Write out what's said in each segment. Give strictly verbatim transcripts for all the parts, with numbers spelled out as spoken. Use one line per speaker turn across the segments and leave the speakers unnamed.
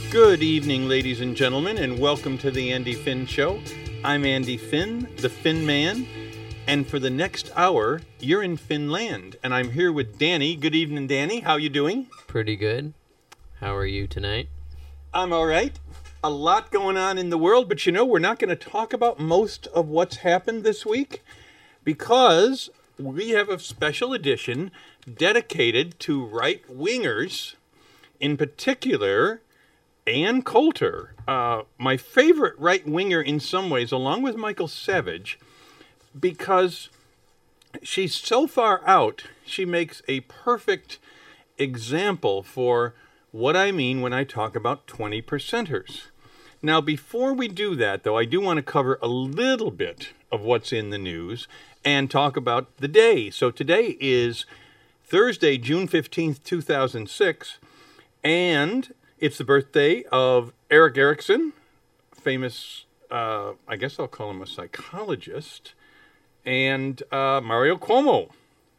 Good evening, ladies and gentlemen, and welcome to the Andy Finn Show. I'm Andy Finn, the Finn Man, and for the next hour, you're in Finland, and I'm here with Danny. Good evening, Danny. How you doing?
Pretty good. How are you tonight?
I'm all right. A lot going on in the world, but you know, we're not going to talk about most of what's happened this week because we have a special edition dedicated to right-wingers, in particular, Ann Coulter, uh, my favorite right-winger in some ways, along with Michael Savage, because she's so far out, she makes a perfect example for what I mean when I talk about twenty percenters. Now, before we do that, though, I do want to cover a little bit of what's in the news and talk about the day. So today is Thursday, June fifteenth, two thousand six, and it's the birthday of Erik Erikson, famous, uh, I guess I'll call him a psychologist, and uh, Mario Cuomo.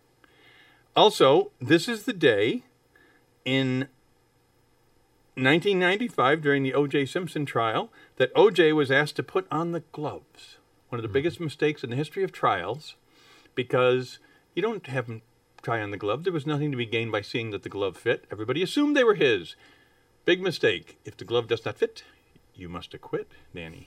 Also, this is the day in nineteen ninety-five, during the O J Simpson trial, that O J was asked to put on the gloves. One of the mm-hmm. biggest mistakes in the history of trials, because you don't have him try on the glove. There was nothing to be gained by seeing that the glove fit. Everybody assumed they were his. Big mistake. If the glove does not fit, you must acquit, Danny.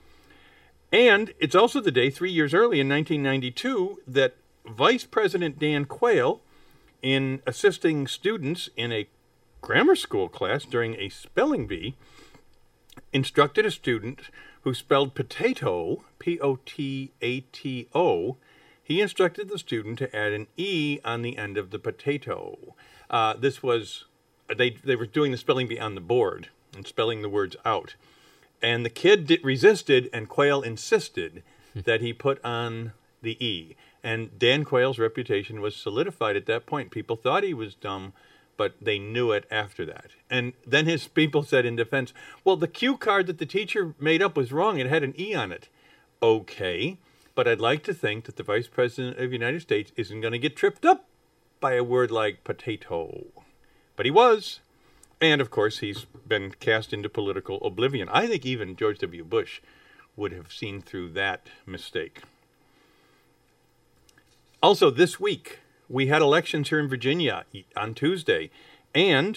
And it's also the day, three years early in nineteen ninety-two, that Vice President Dan Quayle, in assisting students in a grammar school class during a spelling bee, instructed a student who spelled potato, P O T A T O. He instructed the student to add an E on the end of the potato. Uh, this was... They they were doing the spelling bee on the board and spelling the words out. And the kid did, resisted, and Quayle insisted that he put on the E. And Dan Quayle's reputation was solidified at that point. People thought he was dumb, but they knew it after that. And then his people said in defense, well, the cue card that the teacher made up was wrong. It had an E on it. Okay, but I'd like to think that the Vice President of the United States isn't going to get tripped up by a word like potato. But he was. And, of course, he's been cast into political oblivion. I think even George W. Bush would have seen through that mistake. Also, this week, we had elections here in Virginia on Tuesday. And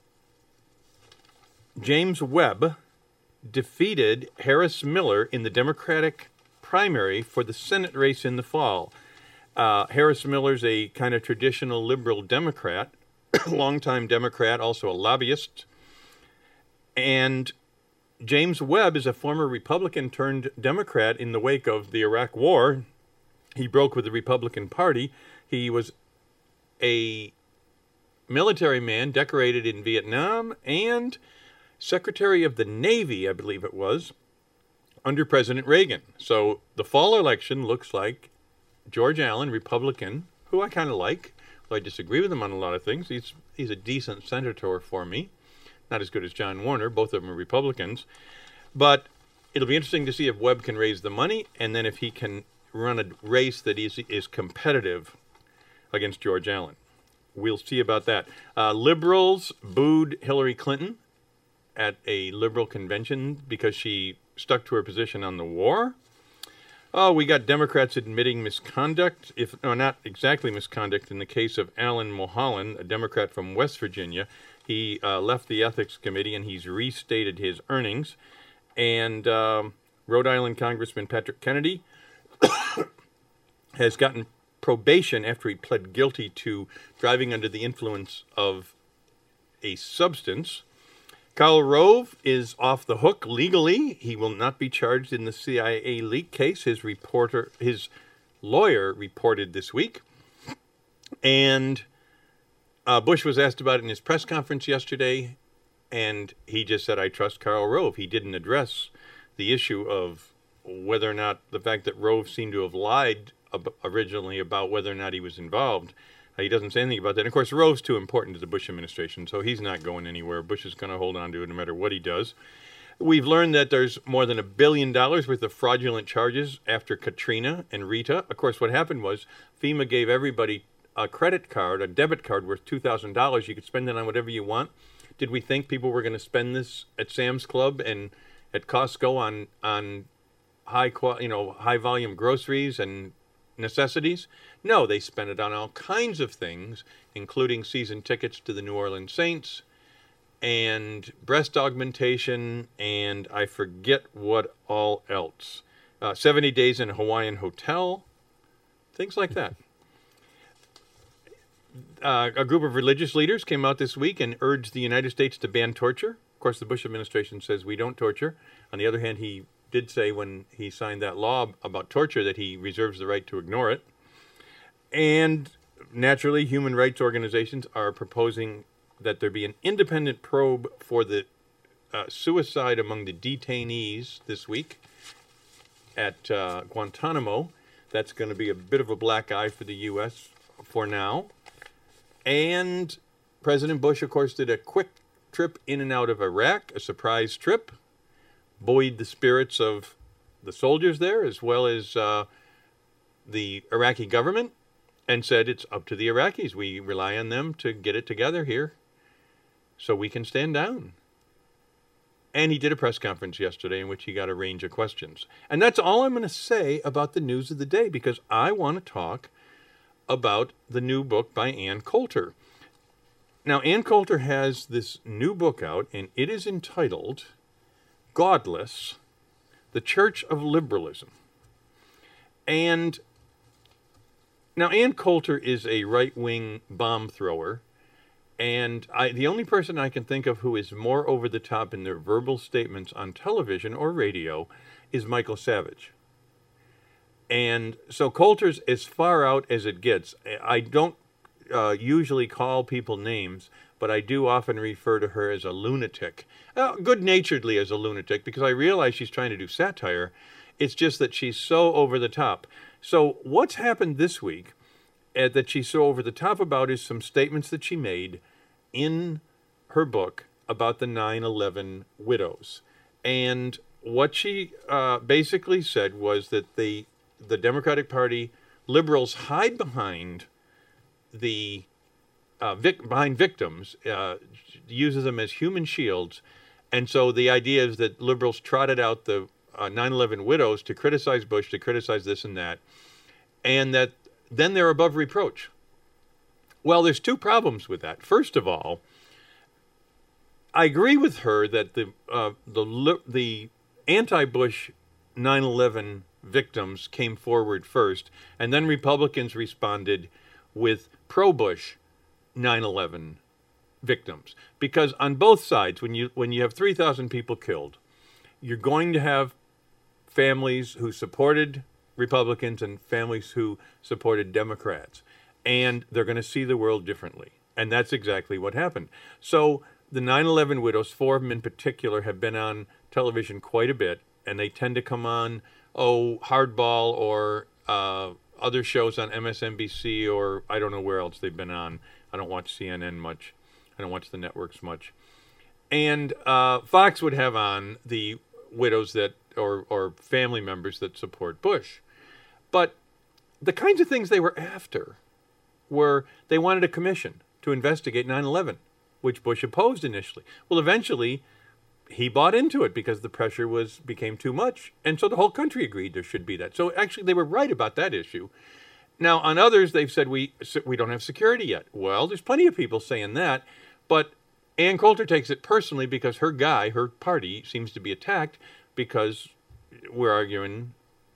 James Webb defeated Harris Miller in the Democratic primary for the Senate race in the fall. Uh, Harris Miller's a kind of traditional liberal Democrat, longtime Democrat, also a lobbyist. And James Webb is a former Republican turned Democrat in the wake of the Iraq War. He broke with the Republican Party. He was a military man decorated in Vietnam and Secretary of the Navy, I believe it was, under President Reagan. So the fall election looks like George Allen, Republican, who I kind of like. I disagree with him on a lot of things. He's he's a decent senator for me. Not as good as John Warner. Both of them are Republicans. But it'll be interesting to see if Webb can raise the money and then if he can run a race that is, is competitive against George Allen. We'll see about that. Uh, liberals booed Hillary Clinton at a liberal convention because she stuck to her position on the war. Oh, we got Democrats admitting misconduct, if no, not exactly misconduct, in the case of Alan Mulholland, a Democrat from West Virginia. He uh, left the Ethics Committee, and he's restated his earnings. And um, Rhode Island Congressman Patrick Kennedy has gotten probation after he pled guilty to driving under the influence of a substance. Karl Rove is off the hook legally. He will not be charged in the C I A leak case. His reporter, his lawyer reported this week. And uh, Bush was asked about it in his press conference yesterday, and he just said, I trust Karl Rove. He didn't address the issue of whether or not the fact that Rove seemed to have lied ab- originally about whether or not he was involved. He doesn't say anything about that. And of course, Rove's too important to the Bush administration, so he's not going anywhere. Bush is going to hold on to it no matter what he does. We've learned that there's more than a billion dollars worth of fraudulent charges after Katrina and Rita. Of course, what happened was FEMA gave everybody a credit card, a debit card worth two thousand dollars. You could spend it on whatever you want. Did we think people were going to spend this at Sam's Club and at Costco on on high qual, you know, high volume groceries and necessities? No, they spent it on all kinds of things, including season tickets to the New Orleans Saints and breast augmentation, and I forget what all else. Uh, seventy days in a Hawaiian hotel, things like that. Uh, a group of religious leaders came out this week and urged the United States to ban torture. Of course, the Bush administration says we don't torture. On the other hand, he did say when he signed that law about torture that he reserves the right to ignore it. And naturally, human rights organizations are proposing that there be an independent probe for the uh, suicide among the detainees this week at uh, Guantanamo. That's going to be a bit of a black eye for the U S for now. And President Bush, of course, did a quick trip in and out of Iraq, a surprise trip, buoyed the spirits of the soldiers there as well as uh, the Iraqi government, and said it's up to the Iraqis. We rely on them to get it together here so we can stand down. And he did a press conference yesterday in which he got a range of questions. And that's all I'm going to say about the news of the day, because I want to talk about the new book by Ann Coulter. Now, Ann Coulter has this new book out, and it is entitled Godless, The Church of Liberalism. And now, Ann Coulter is a right-wing bomb thrower, and I, the only person I can think of who is more over the top in their verbal statements on television or radio is Michael Savage. And so Coulter's as far out as it gets. I don't uh, usually call people names, but I do often refer to her as a lunatic. Uh, good-naturedly as a lunatic, because I realize she's trying to do satire. It's just that she's so over the top. So what's happened this week uh, that she's so over the top about is some statements that she made in her book about the nine eleven widows. And what she uh, basically said was that the the Democratic Party liberals hide behind the uh, vic- behind victims, uh, uses them as human shields, and so the idea is that liberals trotted out the uh, nine eleven widows to criticize Bush, to criticize this and that, and that then they're above reproach. Well, there's two problems with that. First of all, I agree with her that the uh, the the anti-Bush nine eleven victims came forward first, and then Republicans responded with pro-Bush nine eleven victims. Because on both sides, when you when you have three thousand people killed, you're going to have families who supported Republicans and families who supported Democrats, and they're going to see the world differently. And that's exactly what happened. So the nine eleven widows, four of them in particular, have been on television quite a bit, and they tend to come on oh, Hardball or uh, other shows on M S N B C, or I don't know where else they've been on. I don't watch C N N much. I don't watch the networks much. And uh, Fox would have on the widows that, or, or family members that support Bush. But the kinds of things they were after were they wanted a commission to investigate nine eleven, which Bush opposed initially. Well, eventually he bought into it because the pressure was became too much. And so the whole country agreed there should be that. So actually they were right about that issue. Now, on others, they've said we we don't have security yet. Well, there's plenty of people saying that. But Ann Coulter takes it personally because her guy, her party, seems to be attacked because we're arguing,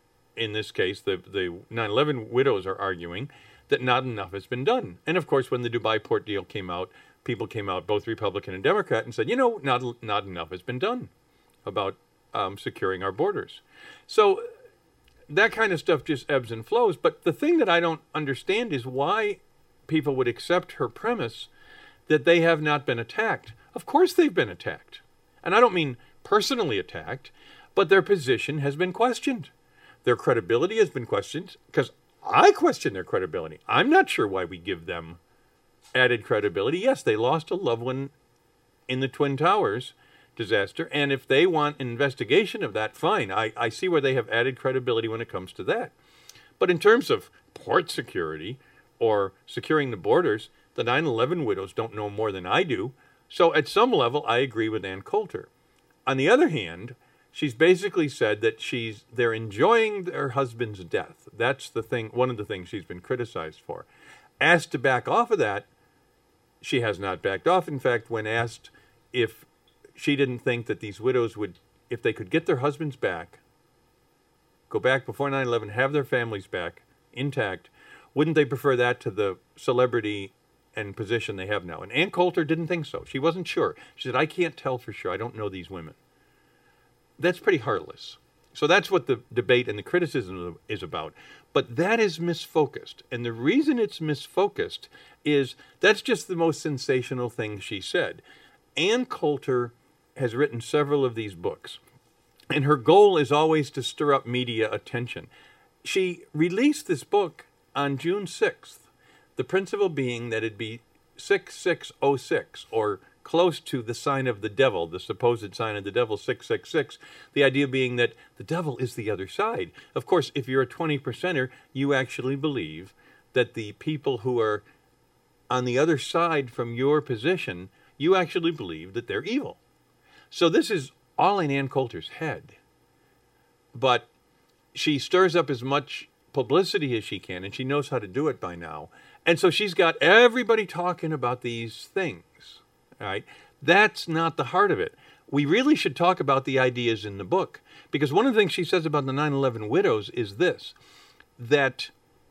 in this case, the, the nine eleven widows are arguing that not enough has been done. And, of course, when the Dubai port deal came out, people came out, both Republican and Democrat, and said, you know, not not enough has been done about um, securing our borders. So that kind of stuff just ebbs and flows. But the thing that I don't understand is why people would accept her premise that they have not been attacked. Of course they've been attacked. And I don't mean personally attacked, but their position has been questioned. Their credibility has been questioned, because I question their credibility. I'm not sure why we give them added credibility. Yes, they lost a loved one in the Twin Towers disaster, and if they want an investigation of that, fine. I, I see where they have added credibility when it comes to that. But in terms of port security or securing the borders, the nine eleven widows don't know more than I do. So at some level, I agree with Ann Coulter. On the other hand, she's basically said that she's they're enjoying her husband's death. That's the thing. One of the things she's been criticized for. Asked to back off of that, she has not backed off. In fact, when asked if she didn't think that these widows would, if they could get their husbands back, go back before nine eleven, have their families back intact, wouldn't they prefer that to the celebrity and position they have now? And Ann Coulter didn't think so. She wasn't sure. She said, I can't tell for sure. I don't know these women. That's pretty heartless. So that's what the debate and the criticism is about. But that is misfocused. And the reason it's misfocused is that's just the most sensational thing she said. Ann Coulter has written several of these books, and her goal is always to stir up media attention. She released this book on June sixth, the principle being that it'd be six six oh six, or close to the sign of the devil, the supposed sign of the devil, six six six, the idea being that the devil is the other side. Of course, if you're a twenty percenter, you actually believe that the people who are on the other side from your position, you actually believe that they're evil. So this is all in Ann Coulter's head. But she stirs up as much publicity as she can, and she knows how to do it by now. And so she's got everybody talking about these things. All right? That's not the heart of it. We really should talk about the ideas in the book, because one of the things she says about the nine eleven widows is this, that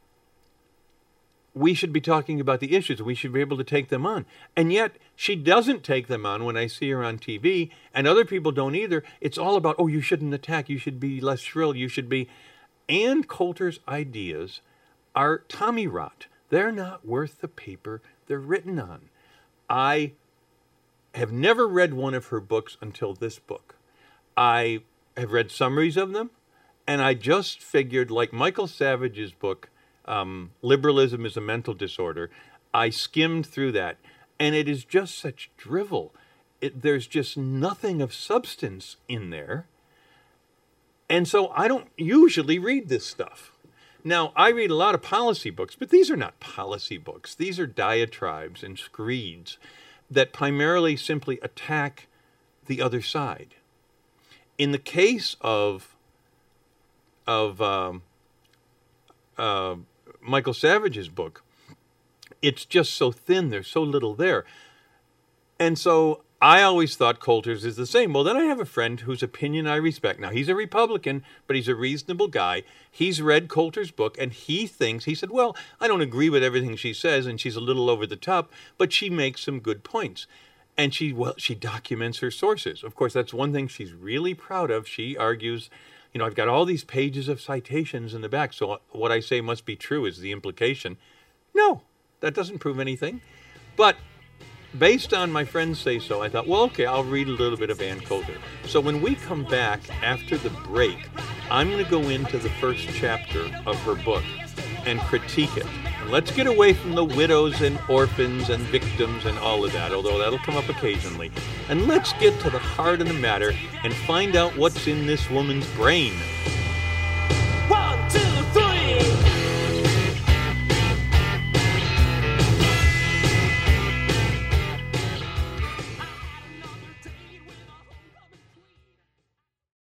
we should be talking about the issues. We should be able to take them on. And yet, she doesn't take them on when I see her on T V, and other people don't either. It's all about, oh, you shouldn't attack. You should be less shrill. You should be... Ann Coulter's ideas are Tommy rot. They're not worth the paper they're written on. I have never read one of her books until this book. I have read summaries of them, and I just figured, like Michael Savage's book, um, Liberalism is a Mental Disorder, I skimmed through that, and it is just such drivel. It, there's just nothing of substance in there. And so I don't usually read this stuff. Now, I read a lot of policy books, but these are not policy books. These are diatribes and screeds that primarily simply attack the other side. In the case of of um, uh, Michael Savage's book, it's just so thin. There's so little there. And so I always thought Coulter's is the same. Well, then I have a friend whose opinion I respect. Now, he's a Republican, but he's a reasonable guy. He's read Coulter's book, and he thinks, he said, well, I don't agree with everything she says, and she's a little over the top, but she makes some good points. And she, well, she documents her sources. Of course, that's one thing she's really proud of. She argues, you know, I've got all these pages of citations in the back, so what I say must be true is the implication. No, that doesn't prove anything. But based on my friends say so, I thought, well, okay, I'll read a little bit of Ann Coulter. So when we come back after the break, I'm going to go into the first chapter of her book and critique it. And let's get away from the widows and orphans and victims and all of that, although that'll come up occasionally. And let's get to the heart of the matter and find out what's in this woman's brain.